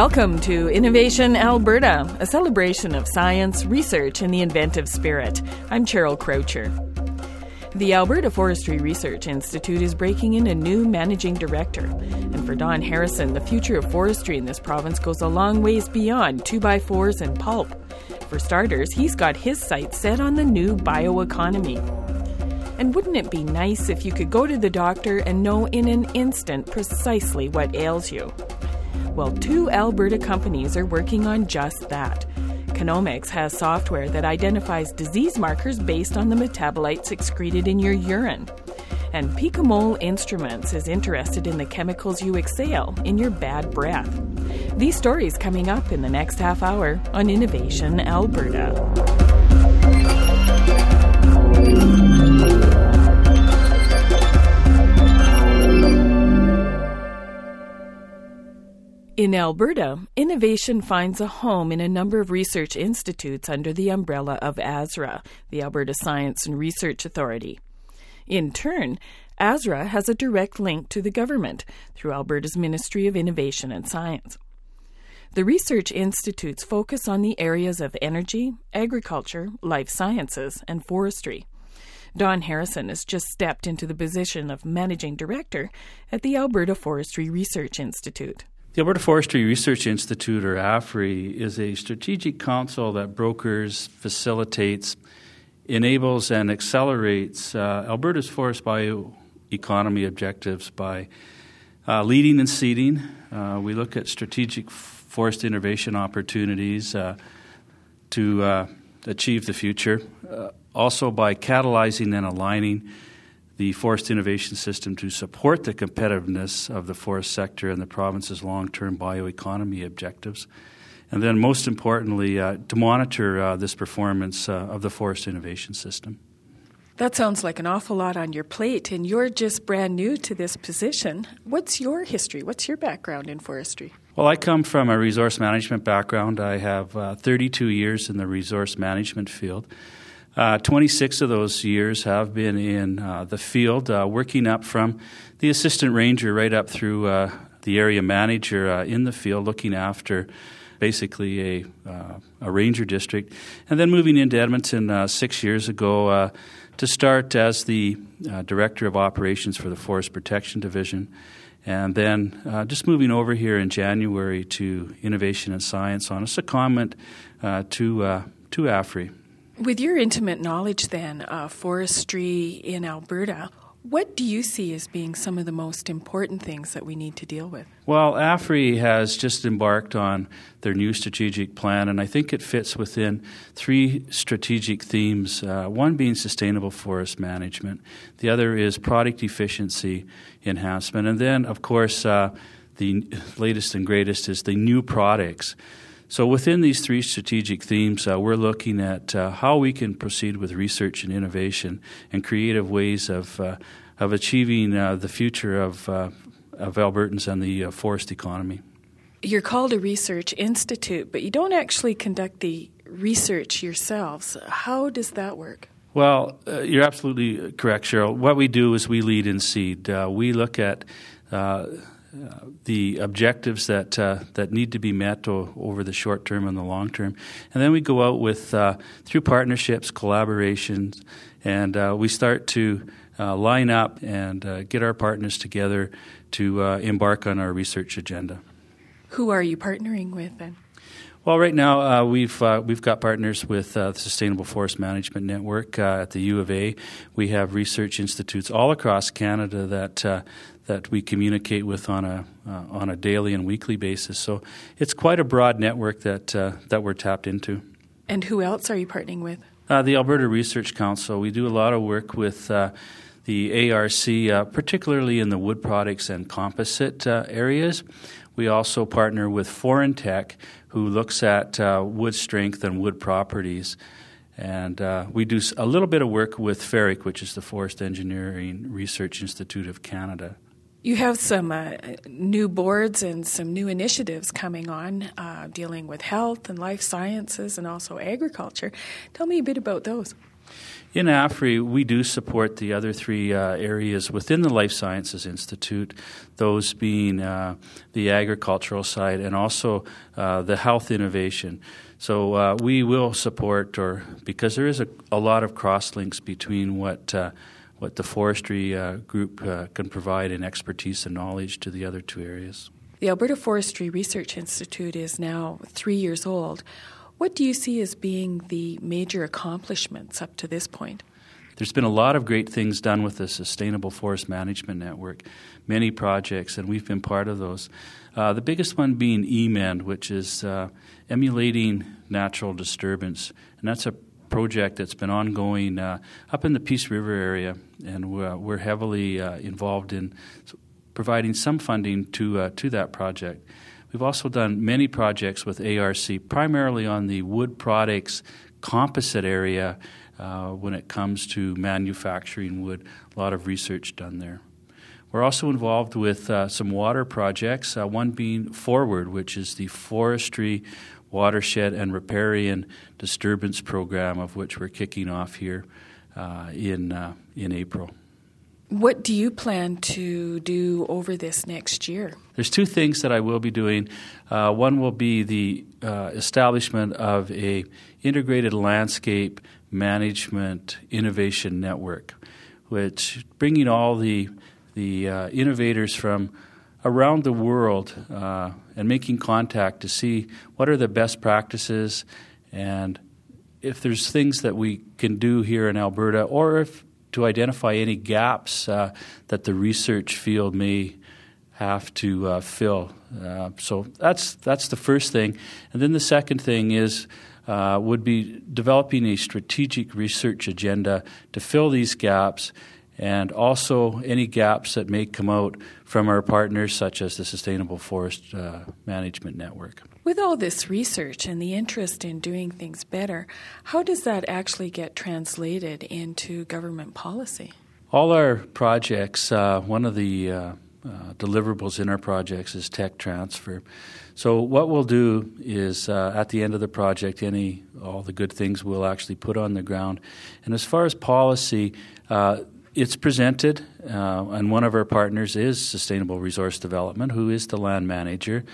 Welcome to Innovation Alberta, a celebration of science, research, and the inventive spirit. I'm Cheryl Croucher. The Alberta Forestry Research Institute is breaking in a new managing director. And for Don Harrison, the future of forestry in this province goes a long ways beyond 2x4s and pulp. For starters, he's got his sights set on the new bioeconomy. And wouldn't it be nice if you could go to the doctor and know in an instant precisely what ails you? Well, 2 Alberta companies are working on just that. Canomics has software that identifies disease markers based on the metabolites excreted in your urine. And Picamole Instruments is interested in the chemicals you exhale in your bad breath. These stories coming up in the next half hour on Innovation Alberta. In Alberta, innovation finds a home in a number of research institutes under the umbrella of ASRA, the Alberta Science and Research Authority. In turn, ASRA has a direct link to the government through Alberta's Ministry of Innovation and Science. The research institutes focus on the areas of energy, agriculture, life sciences, and forestry. Don Harrison has just stepped into the position of Managing Director at the Alberta Forestry Research Institute. The Alberta Forestry Research Institute, or AFRE, is a strategic council that brokers, facilitates, enables, and accelerates Alberta's forest bioeconomy objectives by leading and seeding. We look at strategic forest innovation opportunities to achieve the future. Also by catalyzing and aligning the forest innovation system to support the competitiveness of the forest sector and the province's long-term bioeconomy objectives. And then most importantly, to monitor this performance of the forest innovation system. That sounds like an awful lot on your plate, and you're just brand new to this position. What's your history? What's your background in forestry? Well, I come from a resource management background. I have 32 years in the resource management field. 26 of those years have been in the field, working up from the assistant ranger right up through the area manager in the field, looking after basically a ranger district, and then moving into Edmonton 6 years ago to start as the director of operations for the Forest Protection Division, and then just moving over here in January to Innovation and Science on a secondment to AFRE. With your intimate knowledge, then, of forestry in Alberta, what do you see as being some of the most important things that we need to deal with? Well, AFRE has just embarked on their new strategic plan, and I think it fits within 3 strategic themes, one being sustainable forest management, the other is product efficiency enhancement, and then, of course, the latest and greatest is the new products. So within these 3 strategic themes, we're looking at how we can proceed with research and innovation and creative ways of achieving the future of Albertans and the forest economy. You're called a research institute, but you don't actually conduct the research yourselves. How does that work? Well, you're absolutely correct, Cheryl. What we do is we lead and seed. We look at the objectives that need to be met over the short term and the long term. And then we go out with through partnerships, collaborations, and we start to line up and get our partners together to embark on our research agenda. Who are you partnering with then? Well, right now we've got partners with the Sustainable Forest Management Network at the U of A. We have research institutes all across Canada that we communicate with on a daily and weekly basis. So it's quite a broad network that we're tapped into. And who else are you partnering with? The Alberta Research Council. We do a lot of work with the ARC, particularly in the wood products and composite areas. We also partner with Forintech, who looks at wood strength and wood properties. And we do a little bit of work with FERIC, which is the Forest Engineering Research Institute of Canada. You have some new boards and some new initiatives coming on dealing with health and life sciences and also agriculture. Tell me a bit about those. In AFRI, we do support the other three areas within the Life Sciences Institute, those being the agricultural side and also the health innovation. So we will support, because there is a lot of cross-links between what the forestry group can provide in expertise and knowledge to the other two areas. The Alberta Forestry Research Institute is now 3 years old. What do you see as being the major accomplishments up to this point? There's been a lot of great things done with the Sustainable Forest Management Network, many projects, and we've been part of those. The biggest one being EMEND, which is emulating natural disturbance, and that's a project that's been ongoing up in the Peace River area, and we're heavily involved in providing some funding to that project. We've also done many projects with ARC, primarily on the wood products composite area when it comes to manufacturing wood. A lot of research done there. We're also involved with some water projects, one being Forward, which is the Forestry Watershed and Riparian Disturbance Program, of which we're kicking off here in April. What do you plan to do over this next year? There's two things that I will be doing. One will be the establishment of a integrated landscape management innovation network, which bringing all the innovators from around the world and making contact to see what are the best practices and if there's things that we can do here in Alberta, or if to identify any gaps that the research field may have to fill. So that's the first thing. And then the second thing is would be developing a strategic research agenda to fill these gaps, and also any gaps that may come out from our partners such as the Sustainable Forest Management Network. With all this research and the interest in doing things better, how does that actually get translated into government policy? All our projects, one of the deliverables in our projects is tech transfer. So what we'll do is at the end of the project, all the good things we'll actually put on the ground. And as far as policy, it's presented, and one of our partners is Sustainable Resource Development, who is the land manager.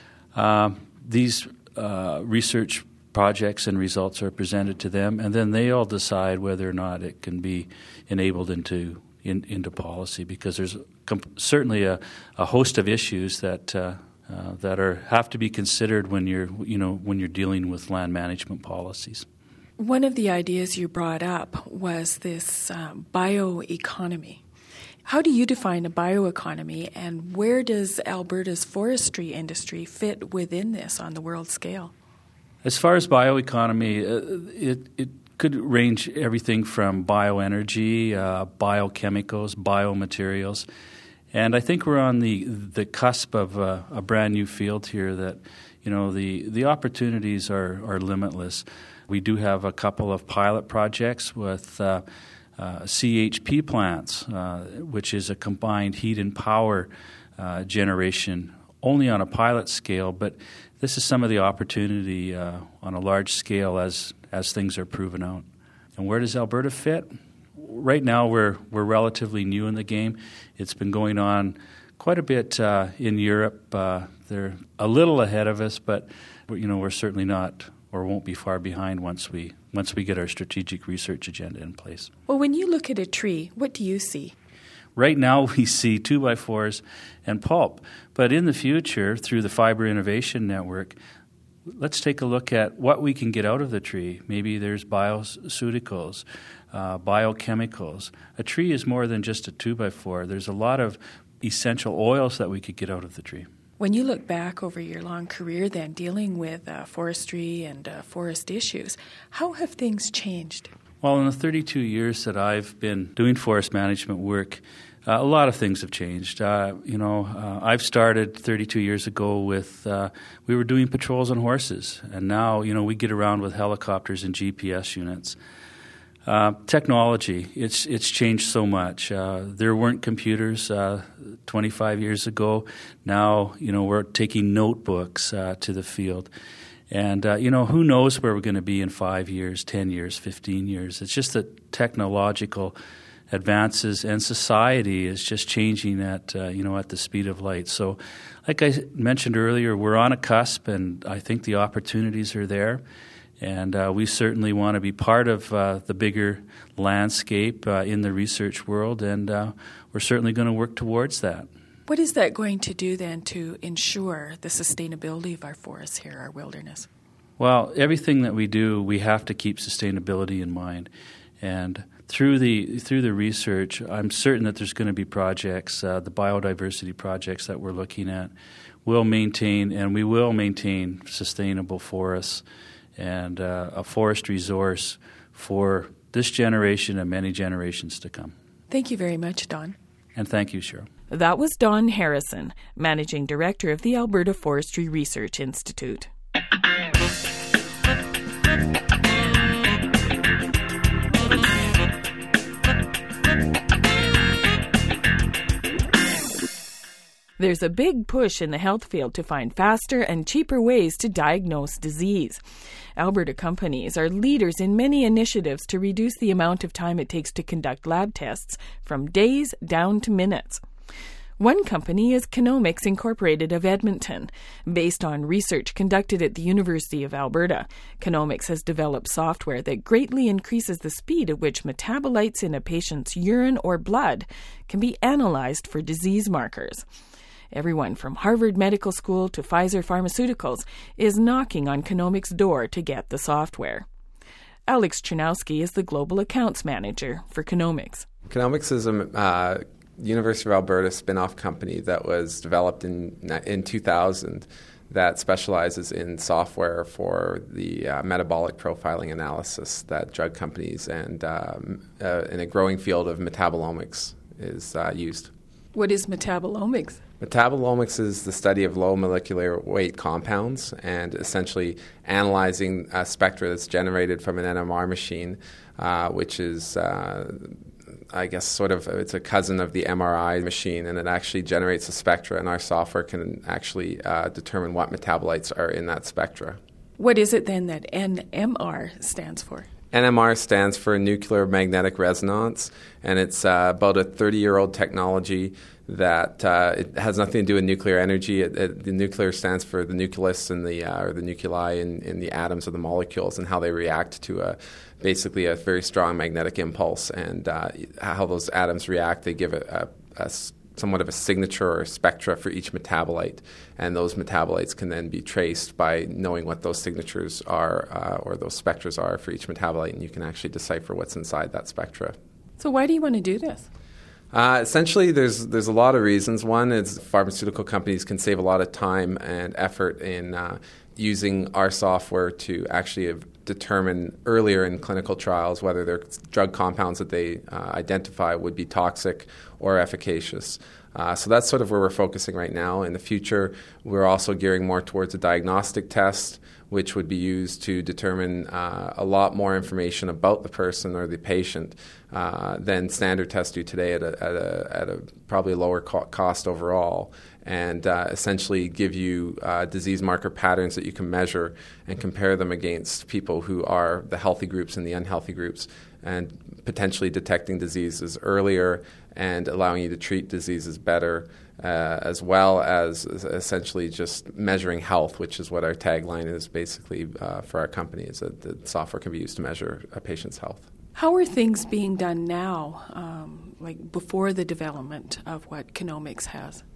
These research projects and results are presented to them, and then they all decide whether or not it can be enabled into policy, because there's certainly a host of issues that have to be considered when you're dealing with land management policies. One of the ideas you brought up was this bioeconomy. How do you define a bioeconomy, and where does Alberta's forestry industry fit within this on the world scale? As far as bioeconomy, it could range everything from bioenergy, biochemicals, biomaterials. And I think we're on the cusp of a brand new field here that, the opportunities are limitless. We do have a couple of pilot projects with CHP plants, which is a combined heat and power generation, only on a pilot scale, but this is some of the opportunity on a large scale as things are proven out. And where does Alberta fit? Right now we're relatively new in the game. It's been going on quite a bit in Europe. They're a little ahead of us, but we're certainly not or won't be far behind once we get our strategic research agenda in place. Well, when you look at a tree, what do you see? Right now we see 2x4s and pulp, but in the future, through the Fiber Innovation Network, let's take a look at what we can get out of the tree. Maybe there's bioceuticals, biochemicals. A tree is more than just a 2x4. There's a lot of essential oils that we could get out of the tree. When you look back over your long career then dealing with forestry and forest issues, how have things changed? Well, in the 32 years that I've been doing forest management work, a lot of things have changed. I've started 32 years ago with, we were doing patrols on horses, and now, we get around with helicopters and GPS units. Technology, it's changed so much. There weren't computers 25 years ago. Now, we're taking notebooks to the field. And, who knows where we're going to be in 5 years, 10 years, 15 years. It's just that technological advances and society is just changing at the speed of light. So like I mentioned earlier, we're on a cusp, and I think the opportunities are there. And we certainly want to be part of the bigger landscape in the research world, and we're certainly going to work towards that. What is that going to do then to ensure the sustainability of our forests here, our wilderness? Well, everything that we do, we have to keep sustainability in mind. And through the research, I'm certain that there's going to be projects, the biodiversity projects that we're looking at, we will maintain sustainable forests and a forest resource for this generation and many generations to come. Thank you very much, Don. And thank you, Cheryl. That was Don Harrison, Managing Director of the Alberta Forestry Research Institute. There's a big push in the health field to find faster and cheaper ways to diagnose disease. Alberta companies are leaders in many initiatives to reduce the amount of time it takes to conduct lab tests from days down to minutes. One company is Kenomics Incorporated of Edmonton. Based on research conducted at the University of Alberta, Kenomics has developed software that greatly increases the speed at which metabolites in a patient's urine or blood can be analyzed for disease markers. Everyone from Harvard Medical School to Pfizer Pharmaceuticals is knocking on Kenomics' door to get the software. Alex Chernowski is the Global Accounts Manager for Kenomics. Kenomics is a University of Alberta spin-off company that was developed in 2000 that specializes in software for the metabolic profiling analysis that drug companies and in a growing field of metabolomics is used. What is metabolomics? Metabolomics is the study of low molecular weight compounds and essentially analyzing a spectra that's generated from an NMR machine, which is it's a cousin of the MRI machine, and it actually generates a spectra, and our software can actually determine what metabolites are in that spectra. What is it then that NMR stands for? NMR stands for nuclear magnetic resonance, and it's about a 30-year-old technology that it has nothing to do with nuclear energy. The nuclear stands for the nucleus and or the nuclei in the atoms of the molecules and how they react to basically a very strong magnetic impulse, and how those atoms react. They give a somewhat of a signature or a spectra for each metabolite, and those metabolites can then be traced by knowing what those signatures are or those spectras are for each metabolite, and you can actually decipher what's inside that spectra. So why do you want to do this? Essentially, there's a lot of reasons. One is pharmaceutical companies can save a lot of time and effort in using our software to actually determine earlier in clinical trials whether their drug compounds that they identify would be toxic or efficacious. So that's sort of where we're focusing right now. In the future, we're also gearing more towards a diagnostic test, which would be used to determine a lot more information about the person or the patient than standard tests do today at a probably lower cost overall, and essentially give you disease marker patterns that you can measure and compare them against people who are the healthy groups and the unhealthy groups, and potentially detecting diseases earlier and allowing you to treat diseases better, as well as essentially just measuring health, which is what our tagline is basically for our company, is that the software can be used to measure a patient's health. How are things being done now, like before the development of what Kenomics has?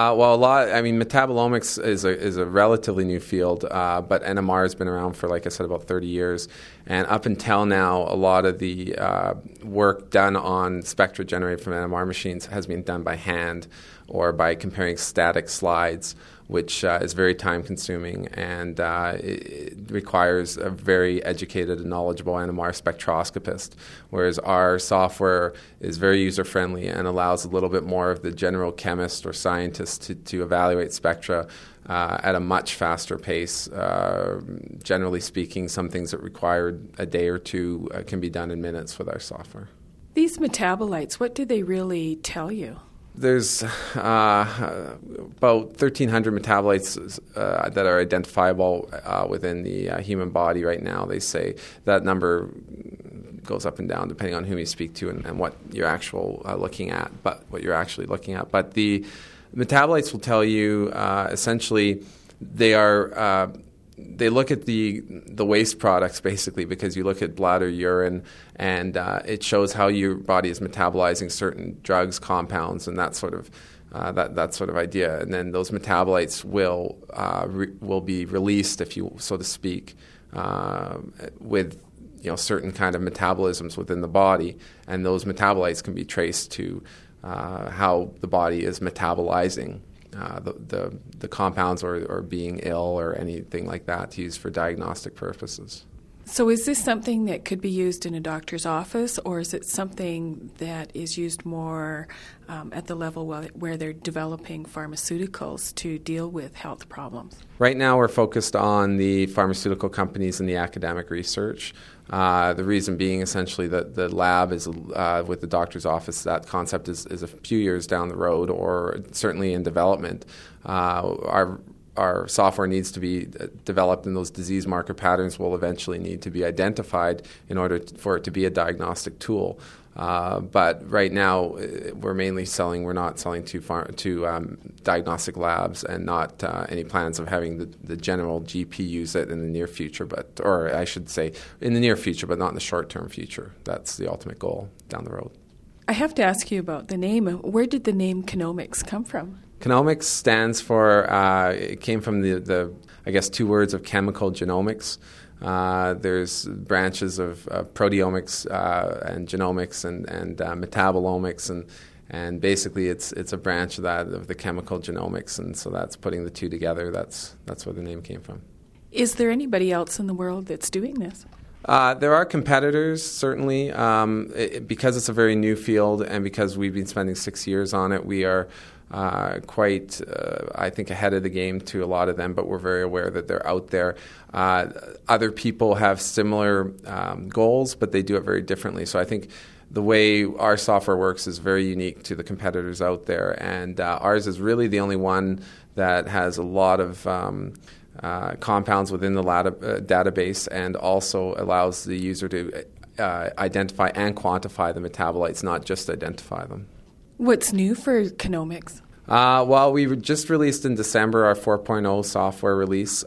Metabolomics is a relatively new field, but NMR has been around for, like I said, about 30 years. And up until now, a lot of the work done on spectra generated from NMR machines has been done by hand or by comparing static slides, which is very time-consuming, and it requires a very educated and knowledgeable NMR spectroscopist, whereas our software is very user-friendly and allows a little bit more of the general chemist or scientist to evaluate spectra at a much faster pace. Generally speaking, some things that required a day or two can be done in minutes with our software. These metabolites, what do they really tell you? There's about 1,300 metabolites that are identifiable within the human body right now. They say that number goes up and down depending on whom you speak to and what you're looking at. But the metabolites will tell you essentially they look at the waste products basically, because you look at blood or urine, and it shows how your body is metabolizing certain drugs, compounds, and that sort of idea. And then those metabolites will be released, if you so to speak, with certain kind of metabolisms within the body, and those metabolites can be traced to how the body is metabolizing the compounds or being ill or anything like that, to use for diagnostic purposes. So is this something that could be used in a doctor's office, or is it something that is used more at the level where they're developing pharmaceuticals to deal with health problems? Right now we're focused on the pharmaceutical companies and the academic research. The reason being essentially that the lab is with the doctor's office. That concept is a few years down the road, or certainly in development. Our software needs to be developed, and those disease marker patterns will eventually need to be identified in order for it to be a diagnostic tool. But right now, we're not selling to diagnostic labs, and not any plans of having the general GP use it in the near future, or I should say in the near future, but not in the short-term future. That's the ultimate goal down the road. I have to ask you about the name. Where did the name Kenomics come from? Kenomics stands for, it came from the I guess, two words of chemical genomics. There's branches of proteomics and genomics and metabolomics, and basically it's a branch of the chemical genomics, and so that's putting the two together. That's where the name came from. Is there anybody else in the world that's doing this? There are competitors, certainly. Because it's a very new field, and because we've been spending 6 years on it, we are quite, I think, ahead of the game to a lot of them, but we're very aware that they're out there. Other people have similar goals, but they do it very differently. So I think the way our software works is very unique to the competitors out there, and ours is really the only one that has a lot of compounds within the database, and also allows the user to identify and quantify the metabolites, not just identify them. What's new for Kenomics? Well, we just released in December our 4.0 software release.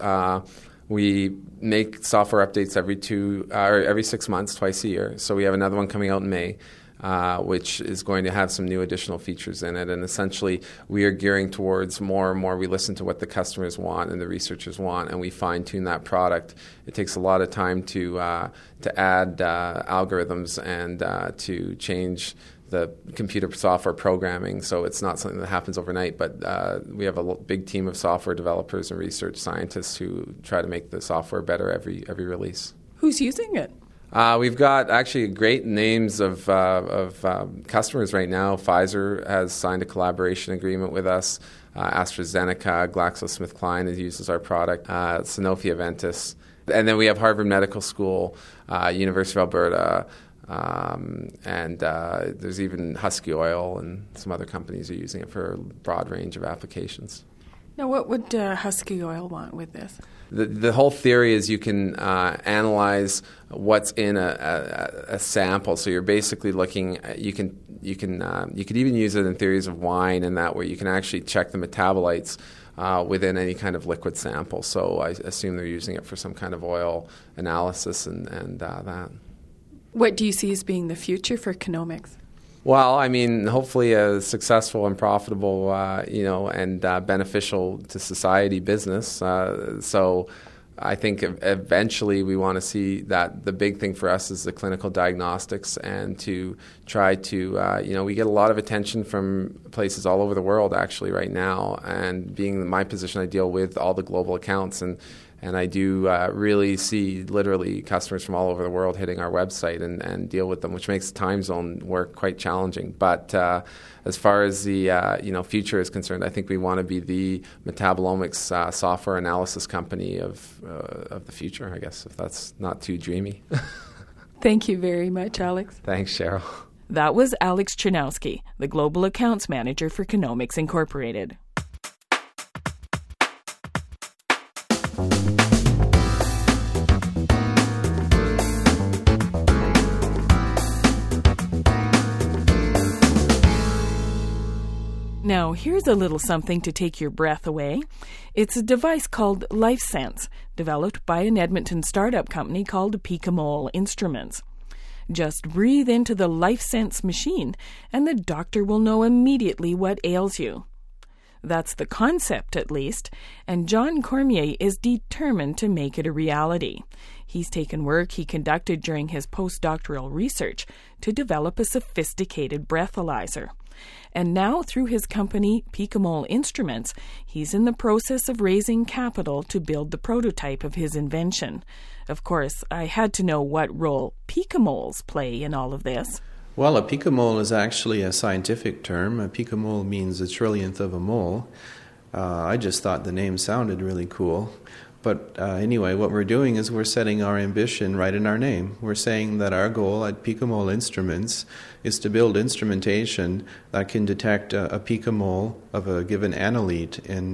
We make software updates every 6 months, twice a year. So we have another one coming out in May, which is going to have some new additional features in it. And essentially, we are gearing towards more and more. We listen to what the customers want and the researchers want, and we fine-tune that product. It takes a lot of time to add algorithms and to change the computer software programming, so it's not something that happens overnight, but we have a big team of software developers and research scientists who try to make the software better every release. Who's using it? We've got actually great names of customers right now. Pfizer has signed a collaboration agreement with us. AstraZeneca, GlaxoSmithKline uses our product. Sanofi Aventis. And then we have Harvard Medical School, University of Alberta, and there's even Husky Oil, and some other companies are using it for a broad range of applications. Now, what would Husky Oil want with this? The whole theory is you can analyze what's in a sample. So you're basically looking. You could even use it in theories of wine, and that where you can actually check the metabolites within any kind of liquid sample. So I assume they're using it for some kind of oil analysis and that. What do you see as being the future for Kenomics? Well, I mean, hopefully a successful and profitable, and beneficial to society business. So I think eventually we want to see that the big thing for us is the clinical diagnostics, and to try to, we get a lot of attention from places all over the world actually right now. And being in my position, I deal with all the global accounts, and I do really see literally customers from all over the world hitting our website and deal with them, which makes the time zone work quite challenging. But as far as the future is concerned, I think we want to be the metabolomics software analysis company of the future, I guess, if that's not too dreamy. Thank you very much, Alex. Thanks, Cheryl. That was Alex Chernowski, the Global Accounts Manager for Kenomics Incorporated. Now, here's a little something to take your breath away. It's a device called LifeSense, developed by an Edmonton startup company called Picamole Instruments. Just breathe into the LifeSense machine, and the doctor will know immediately what ails you. That's the concept, at least, and John Cormier is determined to make it a reality. He's taken work he conducted during his postdoctoral research to develop a sophisticated breathalyzer. And now, through his company, Picamole Instruments, he's in the process of raising capital to build the prototype of his invention. Of course, I had to know what role picomoles play in all of this. Well, a picomole is actually a scientific term. A picomole means a trillionth of a mole. I just thought the name sounded really cool. But anyway, what we're doing is we're setting our ambition right in our name. We're saying that our goal at Picamole Instruments is to build instrumentation that can detect a picomole of a given annelide in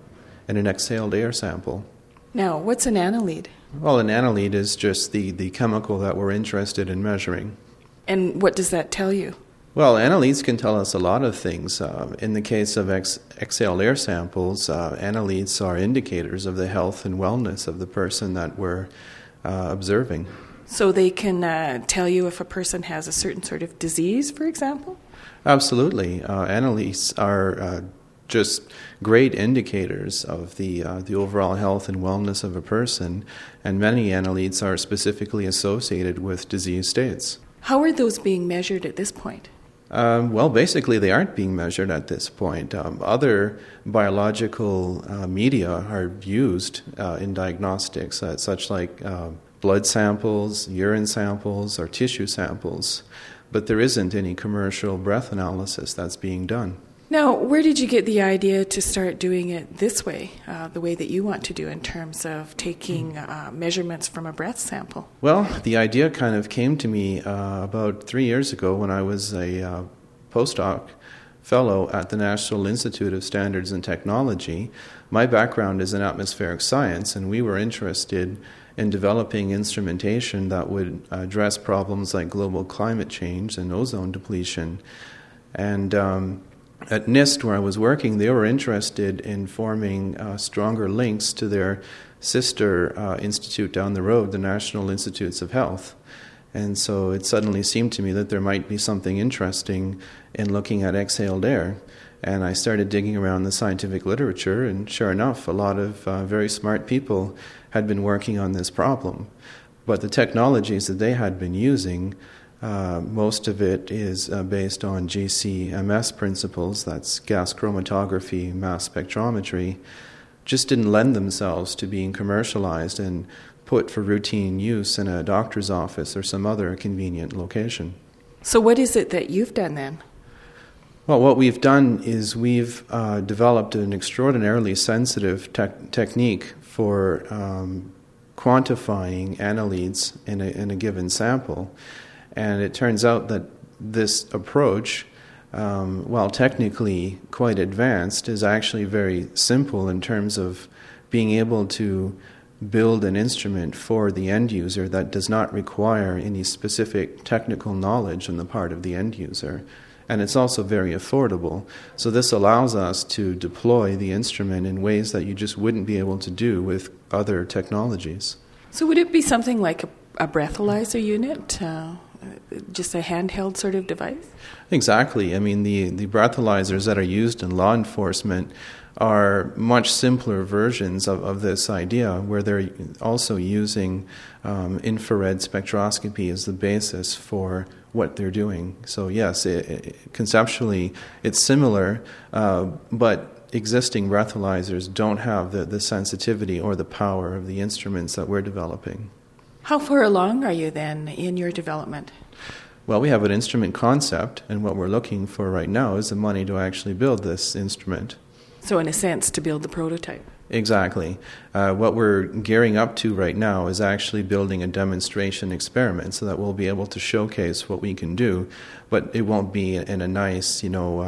an exhaled air sample. Now, what's an annelide? Well, an annelide is just the chemical that we're interested in measuring. And what does that tell you? Well, annelides can tell us a lot of things. In the case of exhaled air samples, annelides are indicators of the health and wellness of the person that we're observing. So they can tell you if a person has a certain sort of disease, for example? Absolutely. Annelides are just great indicators of the overall health and wellness of a person, and many annelides are specifically associated with disease states. How are those being measured at this point? Well, basically, they aren't being measured at this point. Other biological media are used in diagnostics, such like blood samples, urine samples, or tissue samples. But there isn't any commercial breath analysis that's being done. Now, where did you get the idea to start doing it this way, the way that you want to do in terms of taking measurements from a breath sample? Well, the idea kind of came to me about 3 years ago when I was a postdoc fellow at the National Institute of Standards and Technology. My background is in atmospheric science, and we were interested in developing instrumentation that would address problems like global climate change and ozone depletion. And at NIST, where I was working, they were interested in forming stronger links to their sister institute down the road, the National Institutes of Health. And so it suddenly seemed to me that there might be something interesting in looking at exhaled air. And I started digging around the scientific literature, and sure enough, a lot of very smart people had been working on this problem. But the technologies that they had been using, most of it is based on GC-MS principles, that's gas chromatography, mass spectrometry, just didn't lend themselves to being commercialized and put for routine use in a doctor's office or some other convenient location. So what is it that you've done then? Well, what we've done is we've developed an extraordinarily sensitive technique for quantifying annelides in a given sample. And it turns out that this approach, while technically quite advanced, is actually very simple in terms of being able to build an instrument for the end user that does not require any specific technical knowledge on the part of the end user. And it's also very affordable. So this allows us to deploy the instrument in ways that you just wouldn't be able to do with other technologies. So would it be something like a breathalyzer unit? Just a handheld sort of device? Exactly. I mean, the breathalyzers that are used in law enforcement are much simpler versions of this idea, where they're also using infrared spectroscopy as the basis for what they're doing. So yes, conceptually it's similar, but existing breathalyzers don't have the sensitivity or the power of the instruments that we're developing. How far along are you then in your development? Well, we have an instrument concept, and what we're looking for right now is the money to actually build this instrument. So in a sense, to build the prototype? Exactly. What we're gearing up to right now is actually building a demonstration experiment so that we'll be able to showcase what we can do, but it won't be in a nice,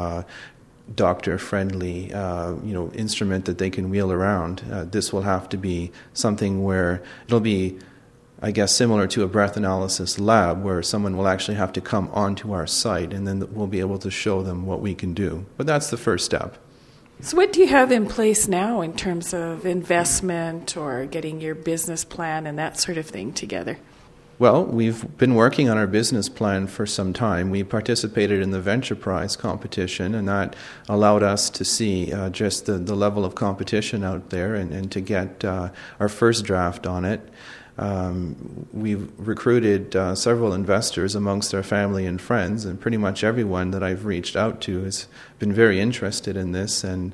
doctor-friendly, instrument that they can wheel around. This will have to be something where it'll be, I guess, similar to a breath analysis lab where someone will actually have to come onto our site, and then we'll be able to show them what we can do. But that's the first step. So what do you have in place now in terms of investment or getting your business plan and that sort of thing together? Well, we've been working on our business plan for some time. We participated in the Venture Prize competition, and that allowed us to see just the level of competition out there and to get our first draft on it. We've recruited several investors amongst our family and friends, and pretty much everyone that I've reached out to has been very interested in this and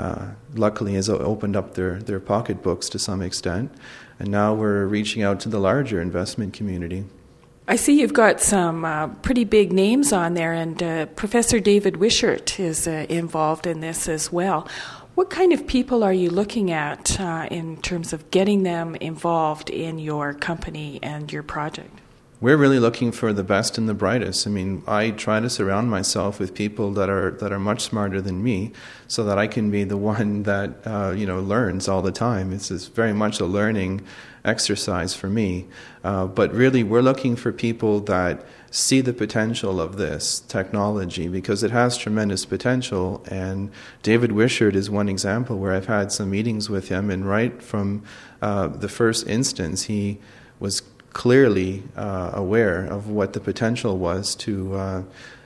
luckily has opened up their pocketbooks to some extent. And now we're reaching out to the larger investment community. I see you've got some pretty big names on there, and Professor David Wishart is involved in this as well. What kind of people are you looking at in terms of getting them involved in your company and your project? We're really looking for the best and the brightest. I mean, I try to surround myself with people that are much smarter than me, so that I can be the one that learns all the time. It's very much a learning exercise for me. But really, we're looking for people that see the potential of this technology because it has tremendous potential. And David Wishart is one example where I've had some meetings with him, and right from the first instance, he was clearly aware of what the potential was to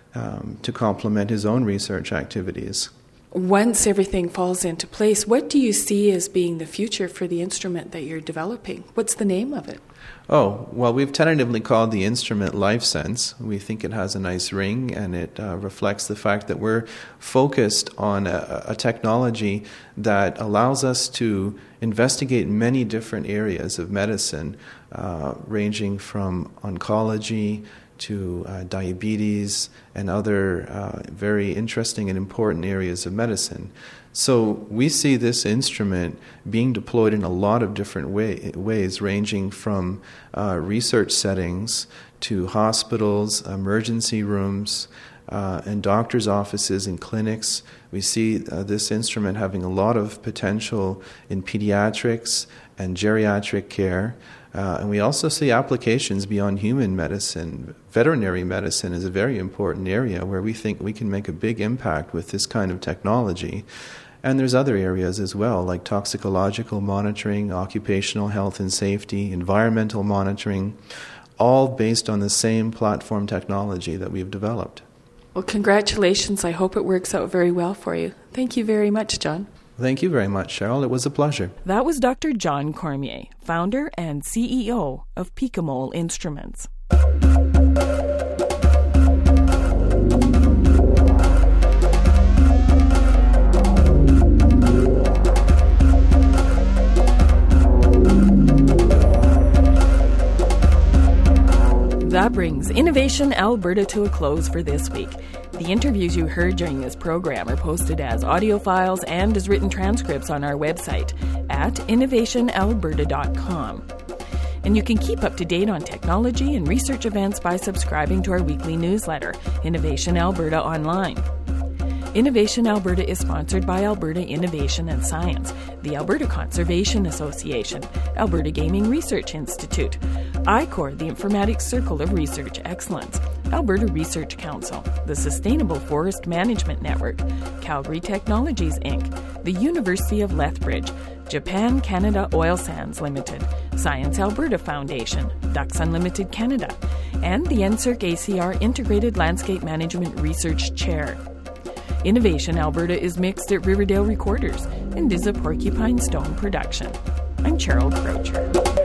complement his own research activities. Once everything falls into place, what do you see as being the future for the instrument that you're developing? What's the name of it? Oh, well, we've tentatively called the instrument LifeSense. We think it has a nice ring, and it reflects the fact that we're focused on a technology that allows us to investigate many different areas of medicine, ranging from oncology to diabetes and other very interesting and important areas of medicine. So we see this instrument being deployed in a lot of different ways, ranging from research settings to hospitals, emergency rooms, and doctors' offices and clinics. We see this instrument having a lot of potential in pediatrics and geriatric care. And we also see applications beyond human medicine. Veterinary medicine is a very important area where we think we can make a big impact with this kind of technology. And there's other areas as well, like toxicological monitoring, occupational health and safety, environmental monitoring, all based on the same platform technology that we've developed. Well, congratulations. I hope it works out very well for you. Thank you very much, John. Thank you very much, Cheryl. It was a pleasure. That was Dr. John Cormier, founder and CEO of Picamole Instruments. That brings Innovation Alberta to a close for this week. The interviews you heard during this program are posted as audio files and as written transcripts on our website at innovationalberta.com. And you can keep up to date on technology and research events by subscribing to our weekly newsletter, Innovation Alberta Online. Innovation Alberta is sponsored by Alberta Innovation and Science, the Alberta Conservation Association, Alberta Gaming Research Institute, ICOR, the Informatics Circle of Research Excellence, Alberta Research Council, the Sustainable Forest Management Network, Calgary Technologies Inc., the University of Lethbridge, Japan Canada Oil Sands Limited, Science Alberta Foundation, Ducks Unlimited Canada, and the NSERC ACR Integrated Landscape Management Research Chair. Innovation Alberta is mixed at Riverdale Recorders and is a Porcupine Stone production. I'm Cheryl Croucher.